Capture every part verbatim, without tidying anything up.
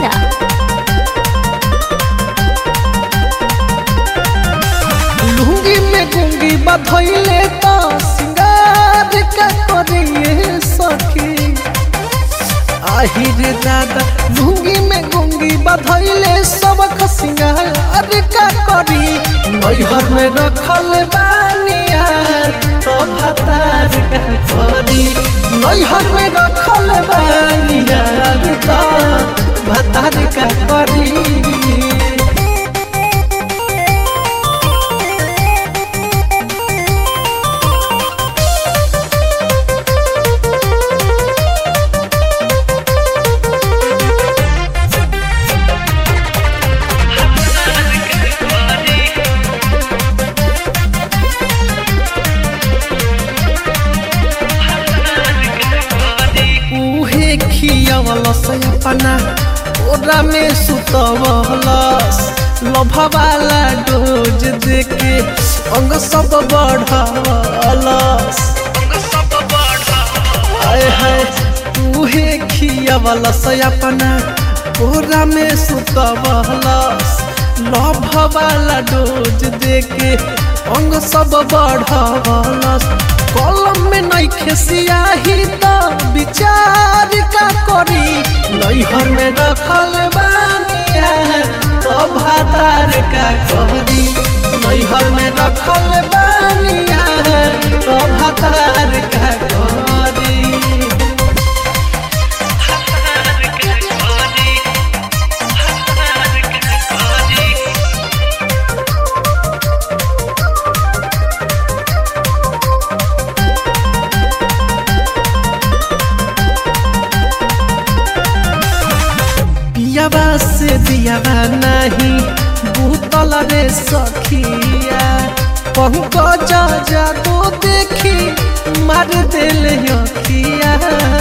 आरा। लुंगी में गुंगी बधैले तो सिंगार का करिए सखी। आहिर दादा लुंगी में गुंगी बधैले सबक सिंगार का करी। नैहर में रखल बानिया तो भतार का करी। नैहर में रखल बानिया तो भतार का करी। खियावलस अपना ओरा में सुतवलस। लभवाला डोज देके अंग सब बढ़वलस। आए हाय उहे खियावलस अपना ओरा में सुतवलस। लभवाला डोज देके अंग सब बढ़वलस। कलम में नइखे सियाही तो विचार का करी। नैहर में रखल बानिया तो भतार का करी। नैहर में रखल बानिया तो भतार का करी। दियावा से दियावा नहीं भूतल रे सखिया। पहुँच जा जा तो देखी मार दिल अखिया।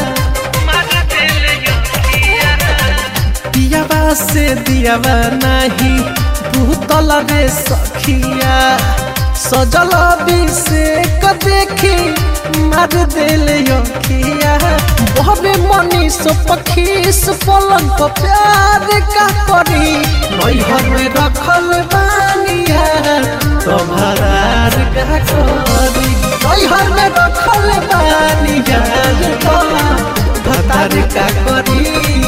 दियावा से दियावा नहीं भूतल रे सखिया। सजल अभिषेक देखी मार दिल अखिया। बहबे मनीष पखीस पलंग पर प्यार का करी। नैहर में रखल बानिया तो भतार का करी। नैहर में रखल बानिया तो भतार का करी।